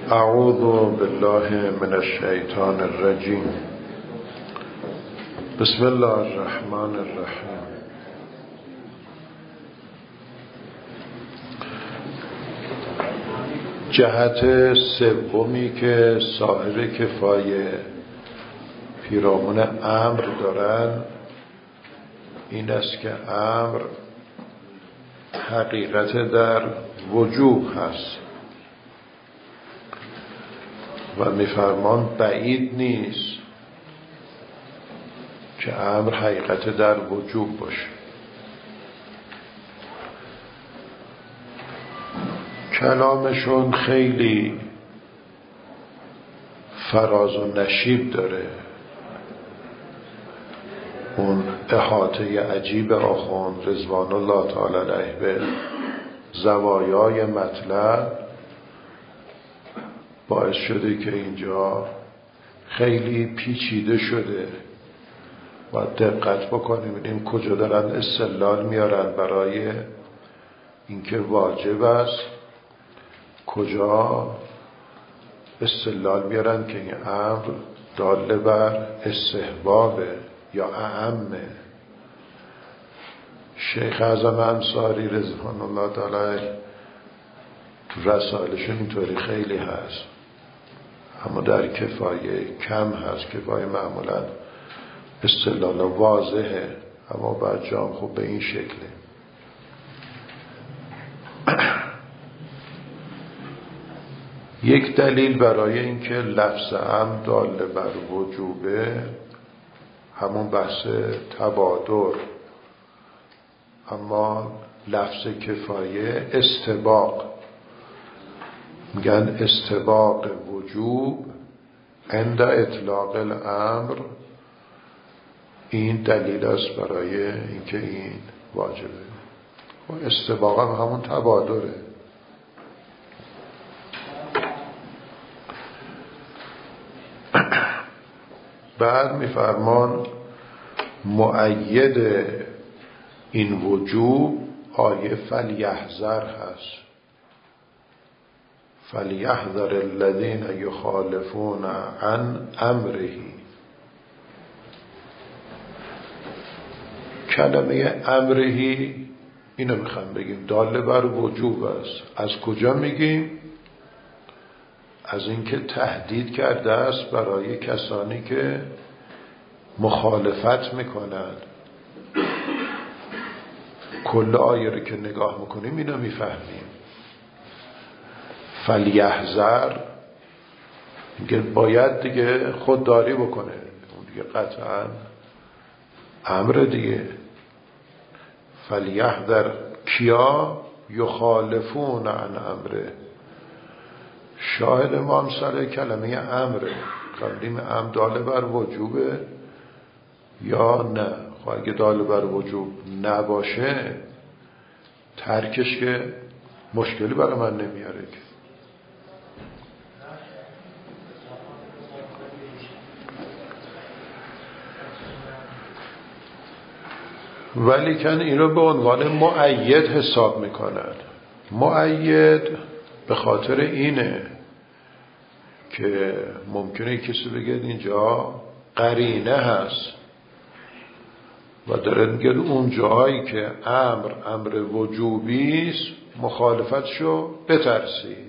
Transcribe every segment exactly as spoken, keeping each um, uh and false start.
اعوذ بالله من الشیطان الرجیم. بسم الله الرحمن الرحیم. جهت سومی که صاحب کفایه پیرامون امر دارن این است که امر حقیقت در وجوب هست و میفرمان بعید نیست که امر حقیقت در وجوب باشه. کلامشون خیلی فراز و نشیب داره. اون احاطه عجیب آخوند رضوان الله تعالی علیه به زوایای مطلب باعث شده که اینجا خیلی پیچیده شده و دقت بکنیم ببینیم کجا دارن استدلال میارن برای اینکه واجب است، کجا استدلال میارن که این امر دال بر استحبابه یا اعمه. شیخ اعظم انصاری رضوان الله تعالی تو رسائلشون اینطوری خیلی هست، اما در کفایه کم هست. کفایه معمولا استدلال واضحه، اما بعد جام خوب به این شکله. یک دلیل برای اینکه لفظ امر دال بر وجوبه همون بحث تبادر، اما لفظ کفایه استباق، میگن استباق وجوب عند اطلاق الامر. این دلیل است برای اینکه این واجبه. و استباق هم همون تبادره. بعد میفرمان مؤید این وجوب آیه فلیحذر هست. فلیحذر الذین یخالفون عن امره. کلمه امره اینو میخوام بگیم داله بر وجوب است. از کجا میگیم؟ از اینکه تهدید کرده است برای کسانی که مخالفت میکنند. کل آیه رو که نگاه میکنیم اینو میفهمیم. فلیحذر میگه باید دیگه خودداری بکنه، اون دیگه قطعا امر دیگه. فلیحذر کیا؟ یخالفون عن امره. شاهد ما امثال کلمه امره. قبلیم امر داله بر وجوبه یا نه؟ خب اگه داله بر وجوب نباشه ترکش که مشکلی برای من نمیاره که. ولیکن این رو به عنوان مؤید حساب میکنن. مؤید به خاطر اینه که ممکنه کسی بگه اینجا قرینه هست و داره میگه اون جایی که امر امر وجوبی است مخالفتشو بترسید.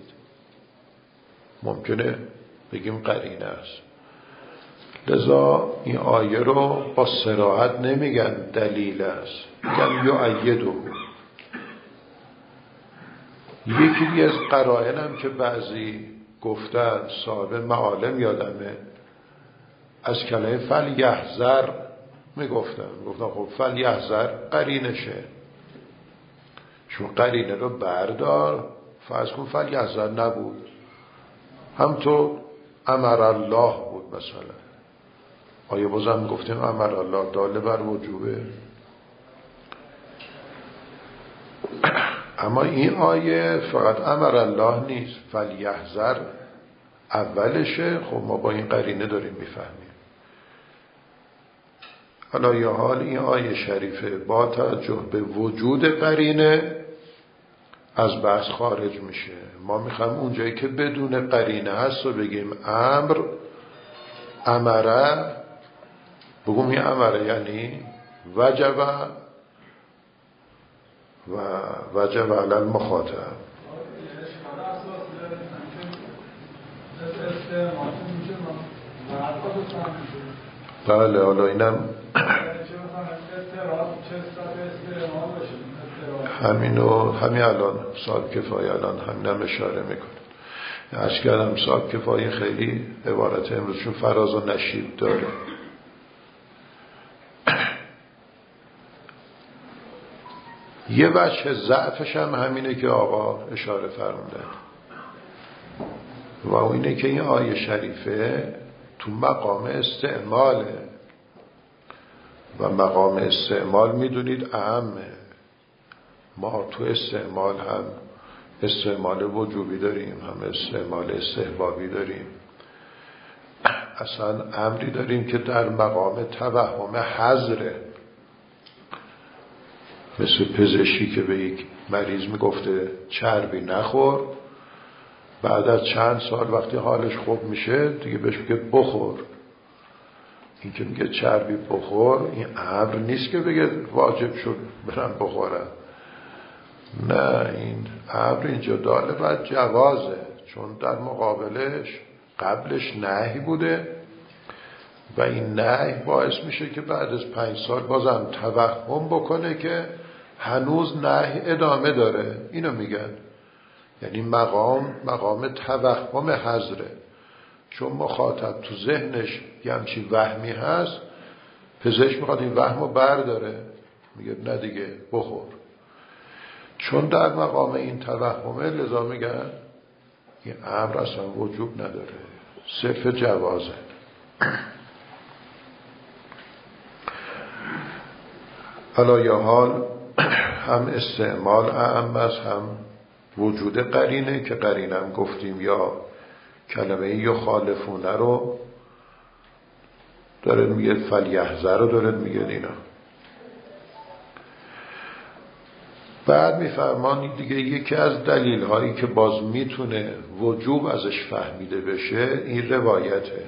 ممکنه بگیم قرینه است. لذا این آیه رو با صراحت نمیگن دلیل است، میگن یؤیده. یکی دیگه از قرائن هم که بعضی گفتن صاحب معالم یادمه از کلمه فلیحذر میگفتن گفتن خب فلیحذر قرینشه، چون قرینه رو بردار فرض کن فلیحذر نبود، هم تو امر الله بود مثلا. آیا بازم گفتیم امر الله داله بر وجوبه؟ اما این آیه فقط امر الله نیست، فلیحذر اولشه. خب ما با این قرینه داریم میفهمیم. حالا یا حال این آیه شریفه با توجه به وجود قرینه از بحث خارج میشه. ما میخوایم اونجایی که بدون قرینه هست و بگیم امر امره، بگم این امره یعنی وجب و وجب علی المخاطب. بله حالا اینم همینو همین الان صاحب کفایه الان همینم اشاره میکنه. عرض کردم صاحب کفایه خیلی عبارت امروزشون فراز و نشیب داره. یه وجه ضعفش هم همینه که آقا اشاره فرمودن و اینه که این آیه شریفه تو مقام استعماله و مقام استعمال میدونید اهمه. ما تو استعمال هم استعمال وجوبی داریم، هم استعمال استحبابی داریم، اصلا امری داریم که در مقام توهم حظره. مثل پزشکی که به یک مریض میگفته چربی نخور، بعد از چند سال وقتی حالش خوب میشه دیگه بهش میگه بخور. این که میگه چربی بخور این امر نیست که بگه واجب شد برم بخورم، نه، این امر اینجا داله بعد جوازه، چون در مقابلش قبلش نهی بوده و این نهی باعث میشه که بعد از پنج سال بازم توهم بکنه که هنوز نهی ادامه داره. اینو میگن یعنی مقام مقام توهم حضره، چون مخاطب تو ذهنش یه همچین وهمی هست، پزشک میخواد این وهم رو برداره، میگه نه دیگه بخور. چون در مقام این توهمه لذا میگن این امر اصلا وجوب نداره، صرف جوازه. حالا یا حال هم استعمال اعم است، هم وجود قرینه که قرینه هم گفتیم یا کلمه یخالفونه رو داره میگه، فلیحذر رو داره میگه اینا. بعد میفرمان دیگه یکی از دلیل هایی که باز میتونه وجوب ازش فهمیده بشه این روایته،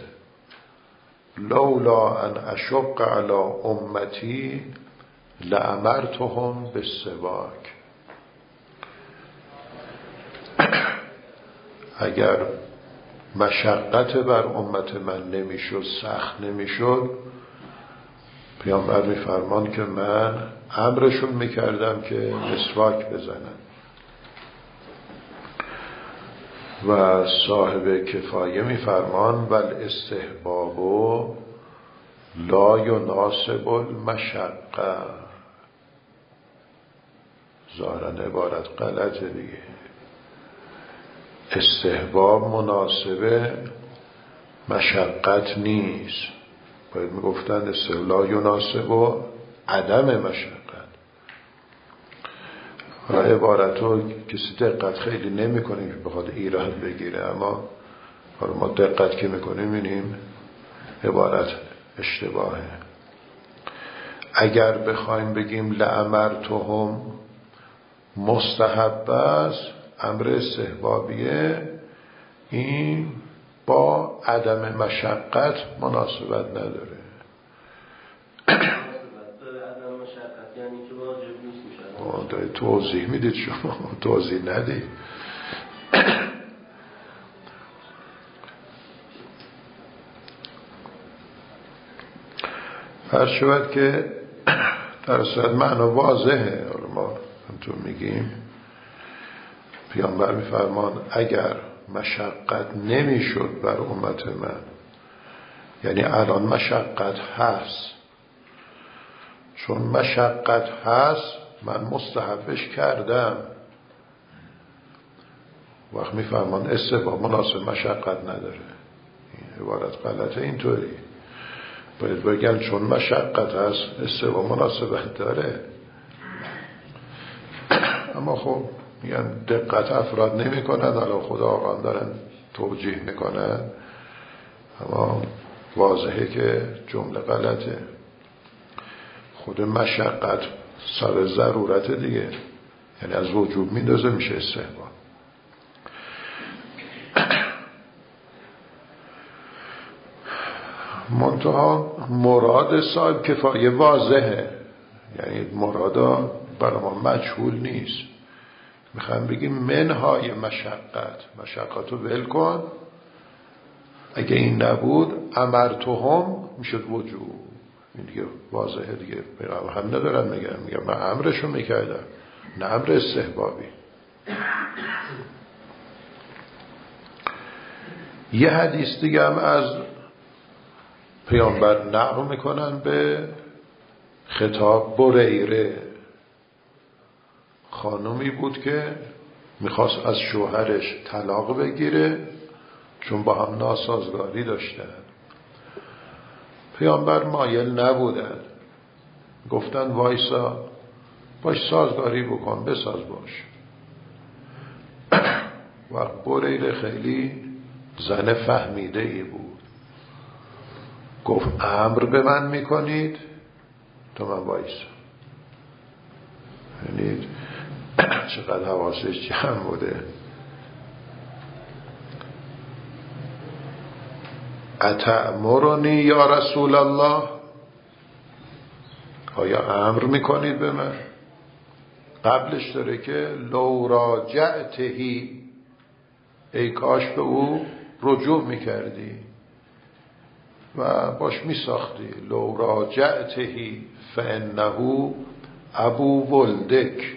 لولا ان اشق علی امتی لامرتهم بالسواک. اگر مشقت بر امت من نمیشد، سخت نمیشد، پیامبر میفرمان که من امرشون میکردم که مسواک بزنن. و صاحب کفایه میفرمان ول استحباب لا یناسب المشقه. ظاهرا عبارت غلطه دیگه، استحباب مناسب مشقت نیست، باید میگفتن لا یناسب و عدم مشقت. و عبارتو کسی دقت خیلی نمی کنیم که بخواد ایراد بگیره، اما ما دقت که میکنیم اینیم عبارت اشتباهه. اگر بخوایم بگیم لامرتهم مستحب است، امر استحبابیه، این با عدم مشقت مناسبت نداره. داره توضیح میدید شما، توضیح ندید. هر شود که در صورت معنا واضحه. ما همطور میگیم پیامبر میفرمان اگر مشقت نمیشد بر امت من، یعنی الان مشقت هست، چون مشقت هست من مستحبش کردم. وقت میفرمان استحباب مناسب مشقت نداره، این عبارت غلطه. اینطوری باید بگن چون مشقت هست استحباب مناسبت داره. اما خب میگن دقت افراد نمی کنن، حالا خدا آقان دارن توجیه میکنن، اما واضحه که جمله غلطه. خود مشقت سر ضرورت دیگه، یعنی از وجوب میندازه میشه استحباب. منتها مراد صاحب کفایه واضحه، یعنی مرادا برای ما مجهول نیست. میخوام بگیم منهای مشقت، مشقت رو ول کن، اگه این نبود امرتهم میشد وجوب. این دیگه واضحه دیگه، پیغمبر هم ندارن میگن میگن من امرشو میکردم، نه امر استحبابی. یه حدیث دیگه هم از پیامبر نقل میکنن به خطاب بریره. خانومی بود که میخواست از شوهرش طلاق بگیره چون با هم ناسازگاری داشتن. پیامبر مایل نبودن، گفتن وایسا باش سازگاری بکن، بساز باش. وقت بریره خیلی زن فهمیده ای بود، گفت امر به من میکنید تو من وایسا. یعنی چقدر حواسش جمع بوده. اتأمرنی یا رسول الله، آیا امر میکنید به من؟ قبلش داره که لو راجعتهی، ای کاش به او رجوع میکردی و باش میساختی. لو راجعتهی فانه ابو ولدک،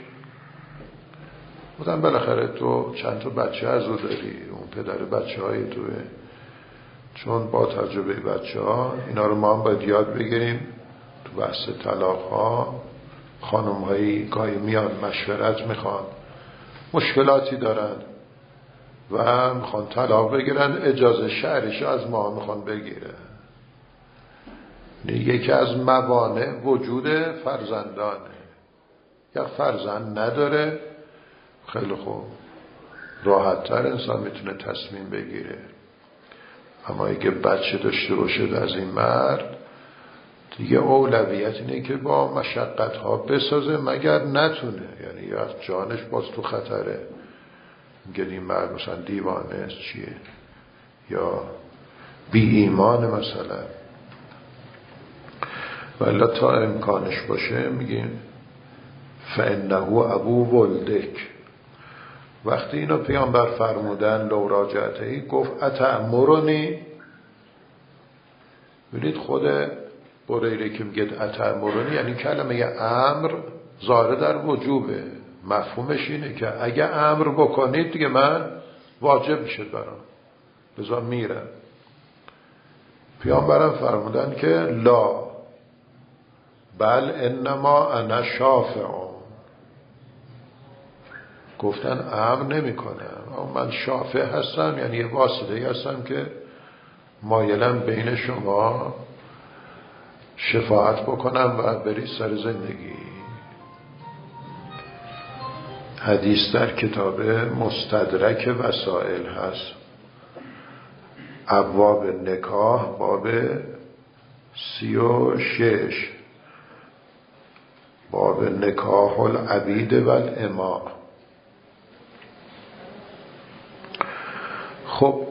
بودن بالاخره تو چند تا بچه از او داری، اون پدر بچه های توه. چون با تجربه بچه ها اینا رو ما هم باید یاد بگیریم. تو بحث طلاق ها خانم هایی گاهی میان مشورت میخوان، مشکلاتی دارن و میخوان طلاق بگیرن، اجازه شرعیش از ما میخوان بگیرن. یکی از موانع وجود فرزندانه. یا فرزند نداره، خیلی خوب راحت تر انسان میتونه تصمیم بگیره. اما اگه بچه داشته باشه از این مرد، دیگه اولویت اینه که با مشقت ها بسازه مگر نتونه. یعنی یا جانش باز تو خطره، میگه این مرد مثلا دیوانه است چیه، یا بی ایمان مثلا. ولی تا امکانش باشه میگیم فانه ابو ولدک. وقتی اینو پیامبر فرمودن لو راجعتهی، گفت اتأمرنی. ببینید خود بریره که میگه اتأمرنی یعنی کلمه امر ظاهر در وجوبه. مفهومش اینه که اگه امر بکنید دیگه من واجب میشه برام، لذا میرم. پیامبرم فرمودن که لا بل انما انا شافعون، گفتن امر نمی کنم، اما من شافع هستم، یعنی یه واسطه هستم که مایلم بین شما شفاعت بکنم و برید سر زندگی. حدیث در کتاب مستدرک وسائل هست، ابواب نکاح باب سی و شش، باب نکاح العبید و الاماء. خب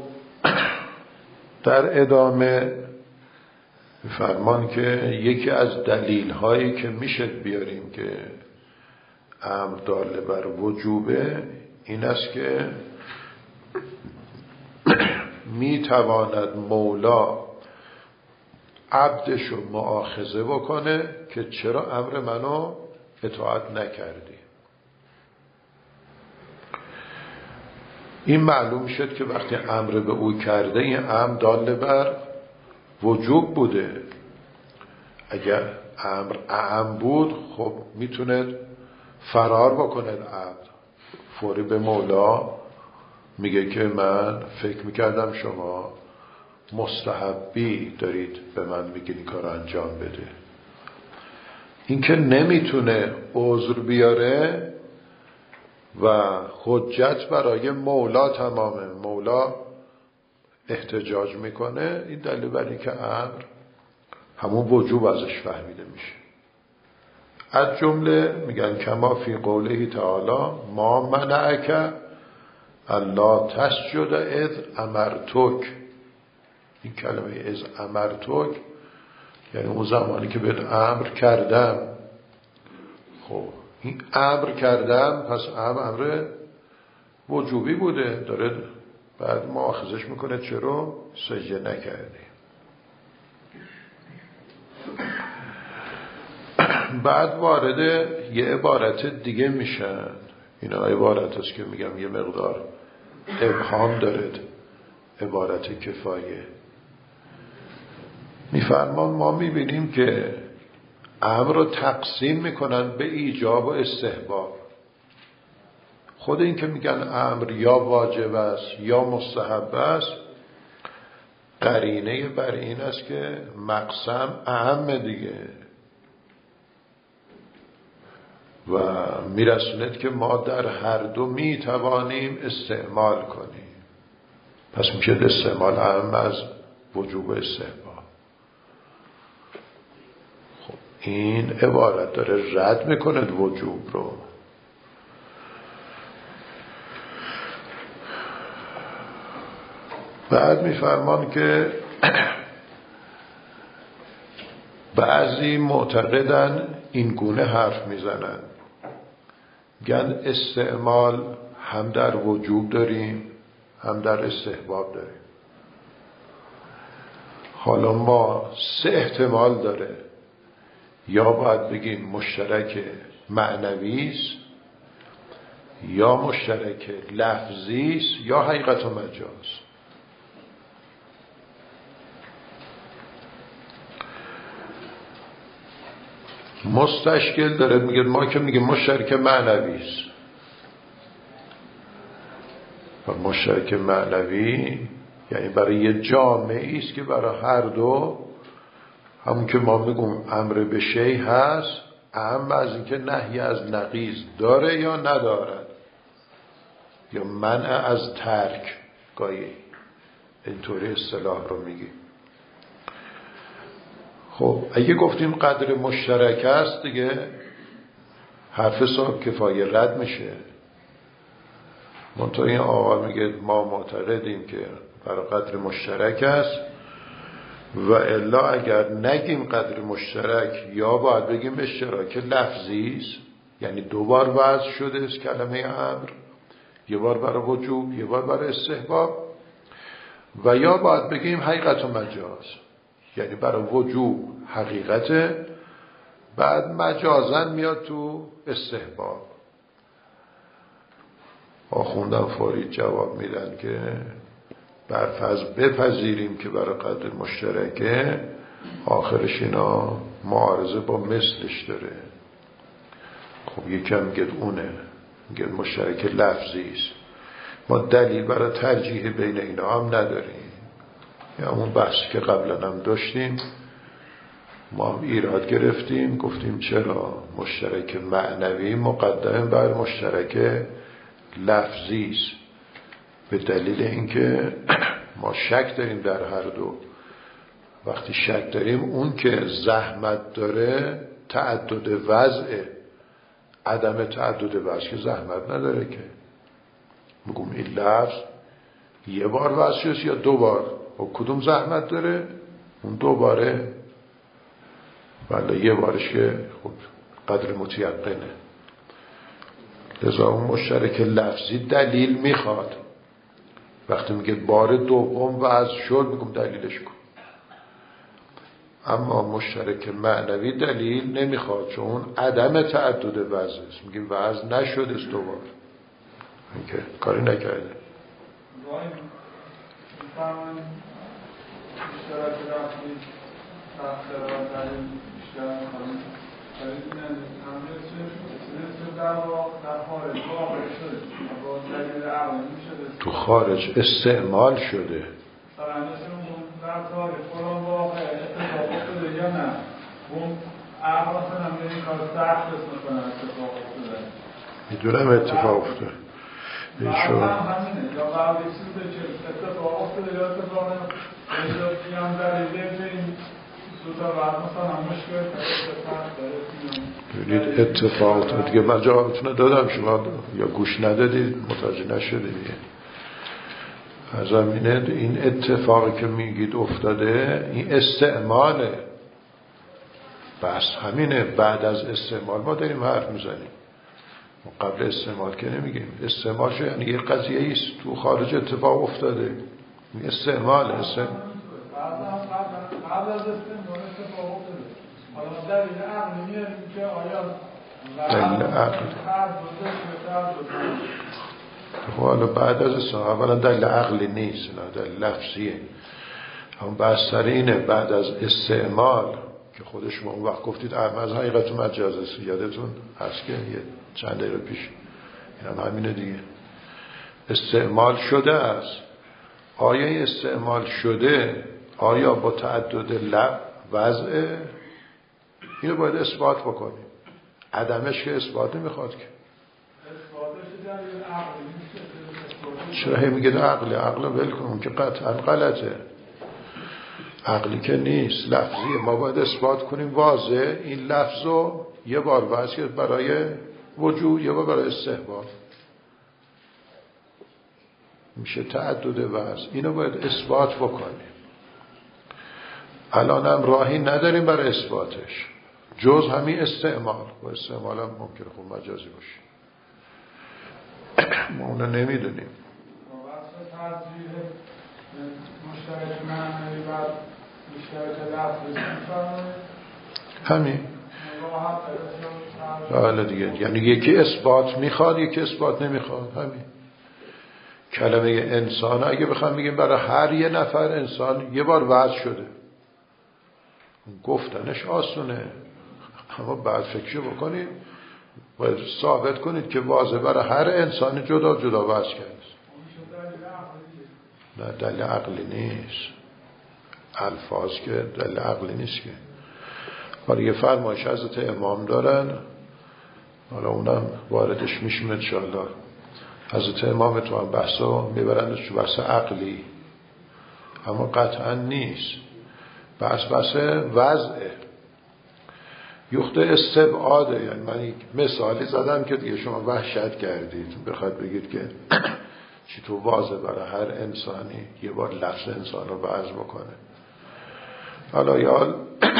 در ادامه فرمان که یکی از دلیل هایی که میشه بیاریم که امر داله بر وجوبه این است که میتواند مولا عبدشو مؤاخذه بکنه که چرا امر منو اطاعت نکردی. این معلوم شد که وقتی امر به او کرده این امر داله بر وجوب بوده. اگر امر اعم بود خب میتونه فرار بکنه عبد، فوری به مولا میگه که من فکر میکردم شما مستحبی دارید به من میگین این کار انجام بده. این که نمیتونه عذر بیاره و حجت برای مولا تمامه، مولا احتجاج میکنه، این دلیل بر این که امر همون وجوب ازش فهمیده میشه. از جمله میگن کما فی قوله تعالی ما منعک الا تسجد اذ امرتک. این کلمه اذ امرتک یعنی اون زمانی که بهت امر کردم. خب این امر کردم پس امر امر وجوبی بوده، داره بعد مؤاخذش میکنه چرا سجده نکردی. بعد وارد یه عبارت دیگه میشن. اینا عبارت هست که میگم یه مقدار ابهام داره، عبارت کفایه. میفرمان ما میبینیم که امر رو تقسیم میکنن به ایجاب و استحباب. خود این که میگن امر یا واجب است یا مستحب است قرینه بر این است که مقسم اهم دیگه و میرسوند که ما در هر دو میتوانیم استعمال کنیم. پس میشه استعمال اهم از وجوب و استحباب. خب این عبارت داره رد میکنه وجوب رو. بعد میفرمان که بعضی معتقدن این گونه حرف میزنن، گن استعمال هم در وجوب داریم هم در استحباب داریم. حالا ما سه احتمال داره، یا باید بگیم مشترک معنوی است یا مشترک لفظی است یا حقیقت و مجاز. مستشکل داره میگه ما که میگه مشترک معنوی است و مشترک معنوی یعنی برای یه جامعه است که برای هر دو، همون که ما میگیم امر به شی هست اهم از این که نهی از نقیض داره یا ندارد یا منع از ترک، گاهی اینطوری اصطلاح رو میگیم. خب اگه گفتیم قدر مشترک است دیگه حرف صاحب کفایه رد میشه. منطقه این آقا میگه ما معتقدیم که برای قدر مشترک است و الا اگر نگیم قدر مشترک یا باید بگیم اشتراک لفظی است، یعنی دو بار وضع شده است کلمه امر، یه بار برای وجوب یه بار برای استحباب، و یا باید بگیم حقیقت و مجاز، یعنی برای وجوب حقیقته بعد مجازن میاد تو استحباب. آخوندم فوری جواب میدن که برفرض بپذیریم که برای قدر مشترکه، آخرش اینا معارضه با مثلش داره. خب یکم میگه اونه، میگه مشترک لفظی است، ما دلیل برای ترجیح بین اینا هم نداریم. یا همون بحثی که قبلا هم داشتیم ما هم ایراد گرفتیم، گفتیم چرا مشترک معنوی مقدم بر مشترک لفظی است، به دلیل اینکه ما شک داریم در هر دو. وقتی شک داریم اون که زحمت داره تعدد وضعه، عدم تعدد وضع که زحمت نداره که بگم این لفظ یه بار وضع شد یا دو بار، و کدوم زحمت داره؟ اون دو باره، ولی یه بارش که خب قدر متیقنه. لذا اون مشترک لفظی دلیل میخواد. وقتی میگه بار دوم وضع شد میگم دلیلش کن. اما مشترک معنوی دلیل نمیخواد چون عدم تعدد وضع است. میگیم وضع نشد است دوبار، اینکه کاری نکرده. اشتراک رفتی تخصیرات دلیل بیشتر تو خارج استعمال شده. میدونم اتفاق افتاده. ایشون ببینید اتفاقات دیگه من جوابتون دادم، شما یا گوش ندادید متوجه نشدید. از زمینه این اتفاقی که میگید افتاده این استعماله، بس همینه. بعد از استعمال ما داریم حرف میزنیم، قبل استعمال که نمیگیم. استعمال شو یعنی یه قضیه ایست تو خارج اتفاق افتاده، این استعمال استعمال قبل از استعمال اتفاق افتاده. حالا در این عقل میاریم که آیا دلیل عقل حالا بعد از استعمال اولا دلیل عقلی نیست، نه دلیل لفظیه. هم بحث سر اینه بعد از استعمال که خودش ما اون وقت گفتید از حقیقت مجاز است، یادتون هست که یه چند دقیقه پیش این هم همینه دیگه. استعمال شده است. آیا استعمال شده آیا با تعدد لب وضعه؟ اینو باید اثبات بکنیم. عدمش که اثبات نمیخواد که. چرا هی میگه عقلی؟ عقل ول کن که قطعا غلطه. عقلی که نیست، لفظیه. ما باید اثبات کنیم واضح این لفظو یه بار وضع کرد برای وجود، یه بار برای استحباب، میشه تعدد وضع. اینو باید اثبات بکنیم. الان هم راهی نداریم برای اثباتش جز همین استعمال. و استعمال هم ممکنه خوب مجازی باشه، ما اونو نمیدونیم. همین حالا دیگه، یعنی یکی اثبات میخواد یکی اثبات نمیخواد. همین کلمه انسان اگه بخوام بگیم برای هر یه نفر انسان یه بار وضع شده، گفتنش آسونه، اما بعد فکرشو بکنید باید ثابت کنید که واضح برای هر انسان جدا جدا وضع کرده. نه دلیل عقلی نیست، الفاظ که دلیل عقلی نیست که. حالا یه فرمایش حضرت امام دارن، حالا اونم واردش میشیم انشاءالله. حضرت امام تو هم بحثا میبرندش تو بحث عقلی، اما قطعا نیست. بحث بحث وضعه، یخت استبعاده. یعنی من یک مثالی زدم که دیگه شما وحشت کردید بخواید بگید که چی تو واضح برای هر انسانی یه بار لفظ انسان رو وضع بکنه. حالا یا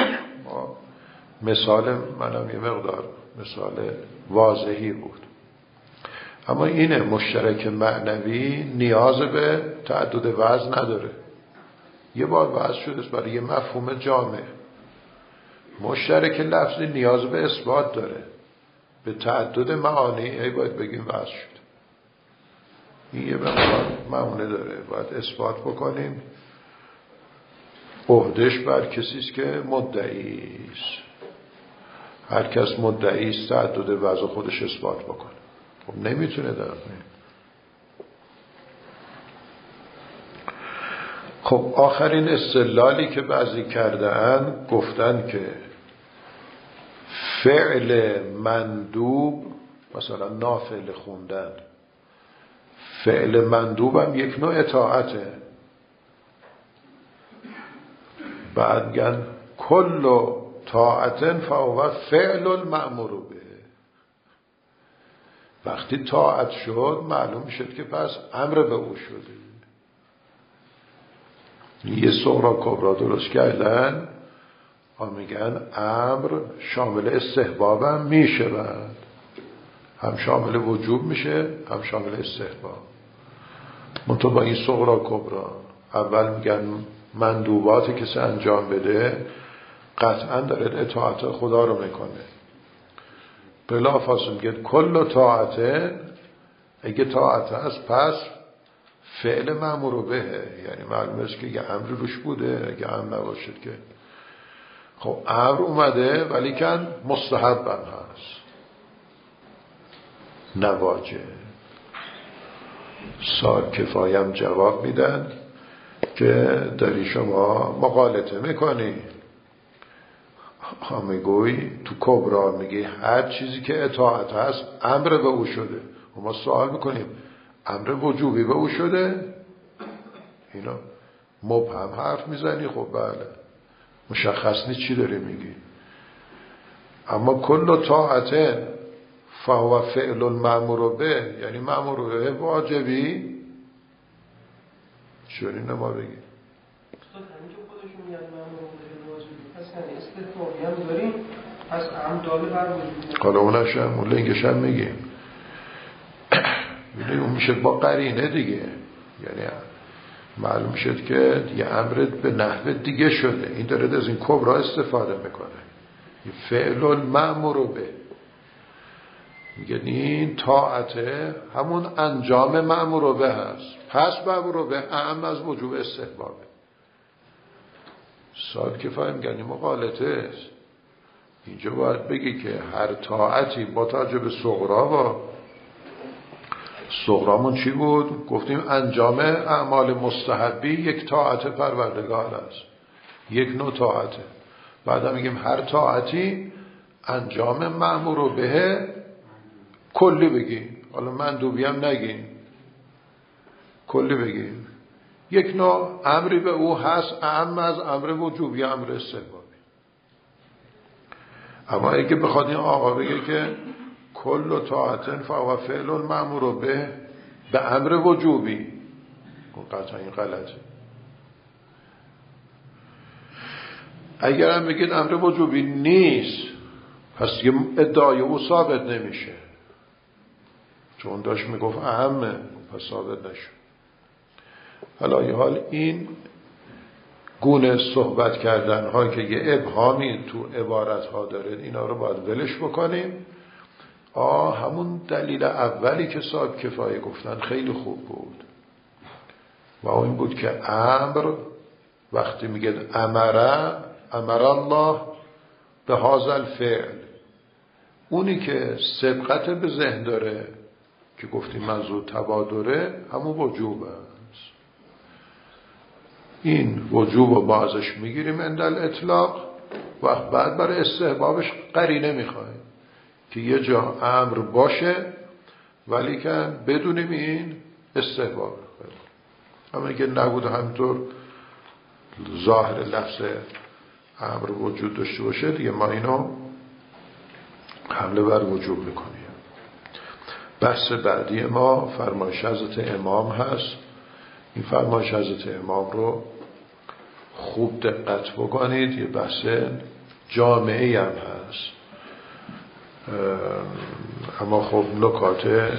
مثال منم یه مقدار مثال واضحی بود، اما اینه مشترک معنوی نیاز به تعدد وضع نداره. یه بار وضع شده برای یه مفهوم جامع. مشترک لفظی نیاز به اثبات داره، به تعدد معانی ای باید بگیم وضع شد. این یه مقدار معونه داره، باید اثبات بکنیم. عهدش بر کسیست که مدعیست. هر کس مدعیست تعدد وضع خودش اثبات بکنه. خب نمیتونه در خب آخرین استدلالی که بعضی کردن گفتن که فعل مندوب، مثلا نافعل خوندن، فعل مندوب هم یک نوع اطاعته. بعد میگن کل طاعتن فهو فعل المأمور به. وقتی طاعت شد معلوم شد که پس امر به او شده. یه صغرا کبرا درست کردن و میگن امر شامل استحباب هم میشه، بعد هم شامل وجوب میشه هم شامل استحباب. منطقه با این صغرا کبرا اول میگن مندوبات کسی انجام بده قطعا داره اطاعت خدا رو میکنه. بلا فاصله میگه کل طاعته، اگه طاعت هست پس فعل مأمور بهه، یعنی معلومه است که یه امر روش بوده. اگه امر نباشد که خب امر اومده ولی کن مستحب هم هست، نواجه. سال کفایم جواب میدن که داری شما مغالطه میکنی. میگوی تو کبرا میگی هر چیزی که اطاعت هست امر به او شده. و ما سوال میکنیم امر وجوبی به او شده؟ اینا مبهم حرف میزنی. خب بله مشخص نیست چی داری میگی. اما کل طاعت فهو فعل المأمور به، یعنی مأمور به واجبی چونی نما بگی استاد همین که خودشون میگن مأمور به واجبی، پس یعنی استثنایی هم داریم، پس عمداله بر وجود. حالا اونش هم اون لنگش هم میگیم میدونی اون میشه با قرینه دیگه، یعنی معلوم شد که یه امرت به نحو دیگه شده، این داره از این کبرا استفاده میکنه. فعل المأمور به میگه این طاعته همون انجام مأمور به هست، پس مأمور به اعم از وجوب استحبابه. صاحب کفایه میگن این مغالطه است. اینجا باید بگی که هر طاعتی با توجه به صغرا با صغرامون چی بود؟ گفتیم انجام اعمال مستحبی یک طاعت پروردگار است، یک نوع طاعته. بعدا میگیم هر طاعتی انجام مأمور به کلی بگیم، حالا مندوبی هم نگیم، کلی بگیم یک نوع امری به او هست اعم از امر وجوبی امر استحبابی. اما اگه بخواد این آقا بگه که کل طاعتن فهو فعل المأمور به به امر وجوبی، قطعا این غلطه. اگر هم بگید امر وجوبی نیست، پس یه ادعای او ثابت نمیشه، چون داشت میگفت اهمه، پس ثابت نشد. حالا یه حال این گونه صحبت کردن ها که یه ابهامی تو عبارت ها داره، اینا رو باید ولش بکنیم. آه همون دلیل اولی که صاحب کفایه گفتن خیلی خوب بود و این بود که امر وقتی میگه امره امر الله به هذا الفعل، اونی که سبقت به ذهن داره که گفتیم منظور تبادره همون وجوب است. این وجوب رو بازش میگیریم عند الاطلاق و بعد برای استحبابش قرینه میخوایم که یه جا امر باشه ولی که بدونیم این استحباب. اما که نبود همینطور ظاهر لفظ امر وجود داشته باشه دیگه ما اینو حمله بر وجوب میکنیم. بحث بعدی ما فرمایش حضرت امام هست. این فرمایش حضرت امام رو خوب دقت بکنید، یه بحث جامعی هم هست، اما خب نکات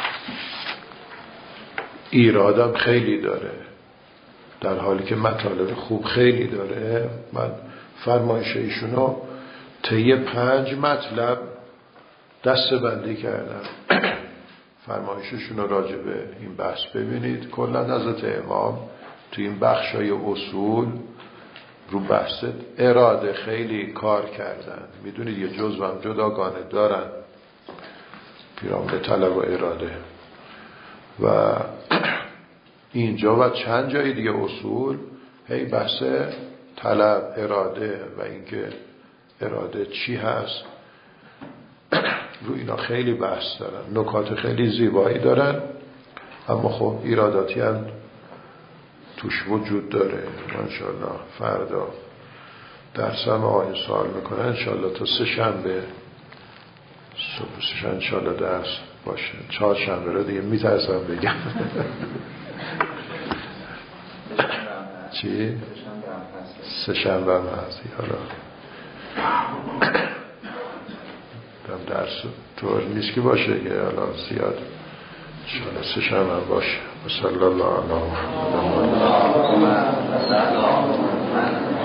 ایرادم خیلی داره، در حالی که مطالب خوب خیلی داره. من فرمایش ایشونو طی پنج مطلب دسته بندی کردم. فرمایششون رو راجع به این بحث ببینید. کلا حضرت امام تو این بخشای اصول رو بحث اراده خیلی کار کردن. میدونید یه جزو هم جداگانه دارن، پیرامون طلب و اراده، و اینجا و چند جای دیگه اصول هی بحث طلب، اراده و اینکه اراده چی هست رو اینا خیلی بحث دارن، نکات خیلی زیبایی دارن، اما خب ایراداتی هم توش وجود داره. انشالله فردا درس هم آقای سوال میکنه، انشالله تا سه شنبه صبح سه شنبه انشالله درس باشه. چهار شنبه رو دیگه میترسم بگم چی؟ سه شنبه هم هست حالا درس طور نیست که باشه که حالا زیاد انشالله سه شنبه هم باشه. و صلی الله علیه و سلم.